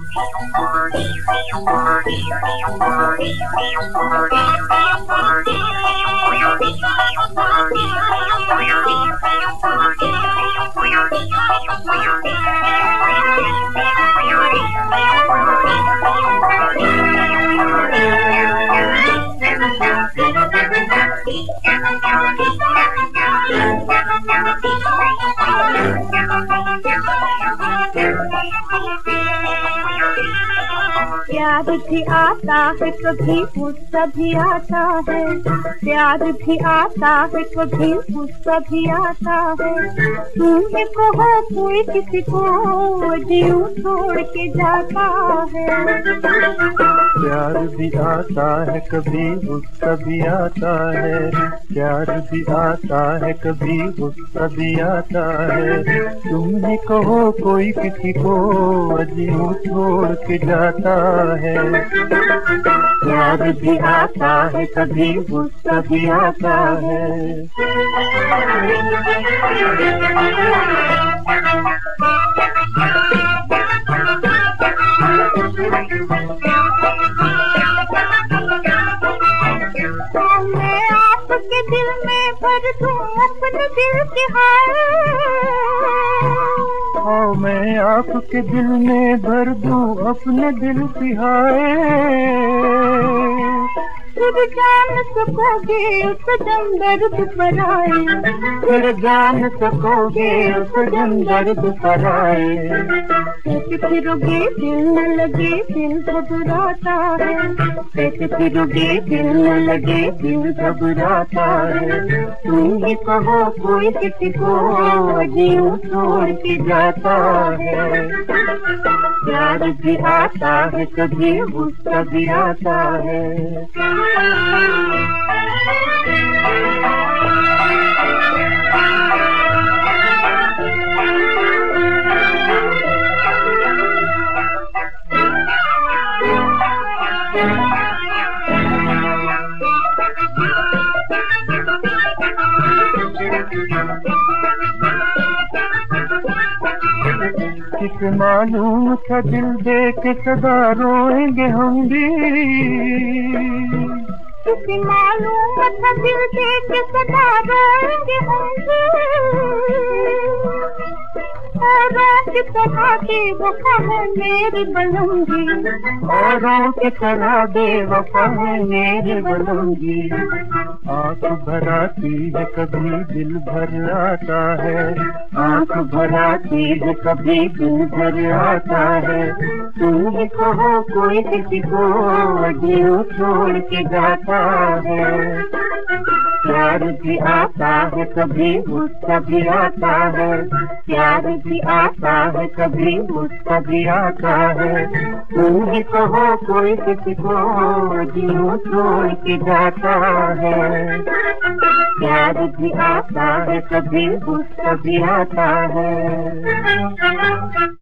प्यार भी आता है कभी गुस्सा भी आता है, प्यार भी आता है कभी गुस्सा भी आता है। तुमने कहो कोई किसी को जीव छोड़ के जाता है। प्यार भी आता है कभी गुस्सा भी आता है, प्यार भी आता है कभी गुस्सा भी आता है। तुमने कहो कोई किसी को जीव छोड़ के जाता है। प्यार भी आता है कभी गुस्सा भी आता है। मैं आपके दिल में भर दूं अपने दिल की हाय, हाँ मैं आपके दिल में भर दूं अपने दिल की हाय। फिर जान सकोगे उस जम दर्द पर आए, फिर जान सकोगे उस जम दर्द पर आए। कैसे फिरोगे दिल न लगे दिल घबराता है, कैसे फिरोगे दिल न लगे दिल घबराता है। तुम ही कहो कोई किसी को जीव छोड़ के जाता है। प्यार भी आता है कभी गुस्सा भी आता है। किसे मालूम था दिल देख सदा रोएंगे हम भी, किसे मालूम था दिल देख सदा रोएंगे हम भी। औरों की तरह बेवफा है मेरी बलूंगी, औरों की तरह बेवफा है मेरी बलूंगी। आँख भर आती है कभी दिल भर आता है, आँख भर आती है कभी दिल भर आता है। तुम ही कहो कोई किसी को जीव छोड़ के जाता है। प्यार भी आता है कभी गुस्सा भी आता है, प्यार भी आता है कभी गुस्सा भी आता है। तुम ही कहो कोई किसी को जीव छोड़ के जाता है। प्यार भी आता है कभी गुस्सा भी आता है।